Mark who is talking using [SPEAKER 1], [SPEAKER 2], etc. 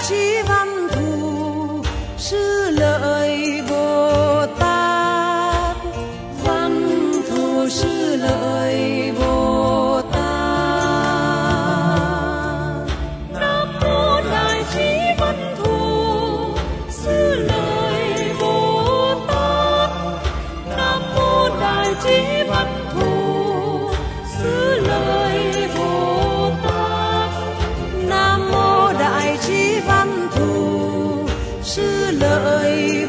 [SPEAKER 1] trí văn thù sư lợi Bồ Tát, văn thù sư lợi Bồ Tát. Nam mô đại trí văn thù sư lợi Bồ Tát, Nam mô đại trí văn thù sư lợi Bồ Tát, Nam mô đại trí văn thù sư lợi